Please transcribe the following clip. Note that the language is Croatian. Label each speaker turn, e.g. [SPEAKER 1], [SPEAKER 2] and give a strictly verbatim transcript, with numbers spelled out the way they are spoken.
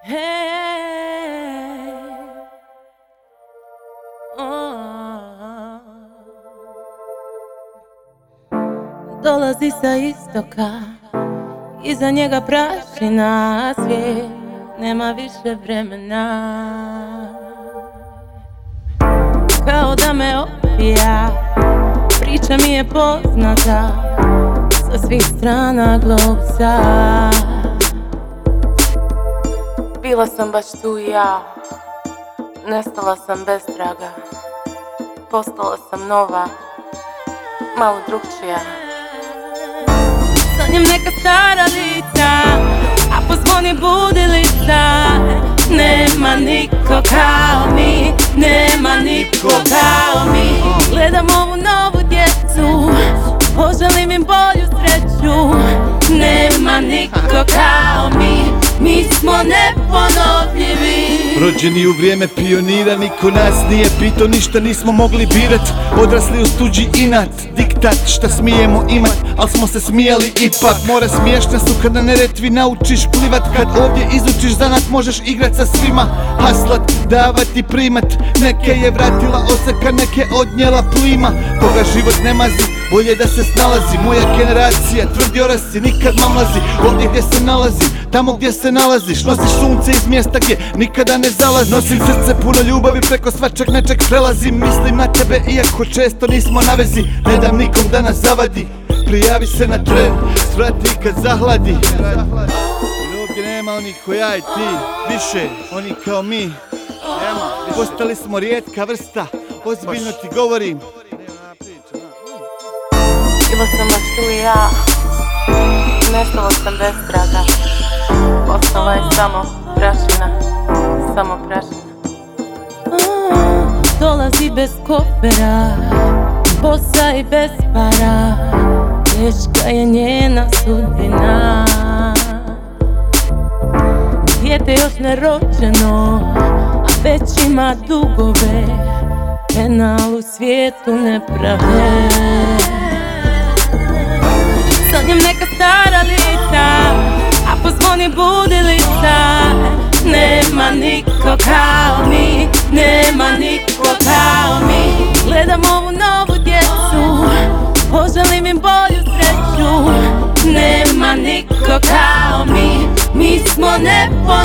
[SPEAKER 1] Hey, oh. Dolazi sa istoka, iza njega prašina, svijet nema više vremena. Kao da me opija, priča mi je poznata sa svih strana globusa. Bila sam baš tu i ja, nestala sam bez traga, postala sam nova, malo drugčija. Sanjam neka stara lica, a pozvoni budilica. Nema niko kao mi, nema niko kao mi. Gledam ovu novu djecu, poželim im bolju sreću. Nema niko kao mi, mi smo neponovljivi.
[SPEAKER 2] Rođeni u vrijeme pionira, niko nas nije pitao, ništa nismo mogli birat. Odrasli uz tuđi inat, diktat, šta smijemo imat, al smo se smijali ipak. Mora smiješna su kad na Neretvi naučiš plivat. Kad ovdje izučiš zanat možeš igrat sa svima. Haslat, davat i primat, neke je vratila oseka, neke odnijela plima. Koga život ne mazi, bolje da se snalazi. Moja generacija, tvrdi orasi, nikad mamlazi. Ovdje gdje se nalazi, tamo gdje se nalaziš. Nosiš sunce iz mjesta gdje nikada ne zalazi. Nosim srce puno ljubavi, preko svačeg nečeg prelazim. Mislim na tebe iako često nismo na vezi. Ne dam nikom da nas zavadi, prijavi se na tren, svrati kad zahladi. Ovdje nema onih ko ja i ti, više oni kao mi. Postali smo rijetka vrsta, ozbiljno ti govorim.
[SPEAKER 1] Bila sam baš tu i ja, nestala sam bez traga, ostala je samo prašina, samo prašina. Dolazi bez kofera, bosa i bez para, teška je njena sudbina. Dijete još nerođeno, a već ima dugove, penal u svijetu ne prave. Sanjam neka stara lica, a pozvoni budilica. Nema niko kao mi, nema niko kao mi. Gledam ovu novu djecu, poželim im bolju sreću. Nema niko kao mi, mi smo neponovljivi.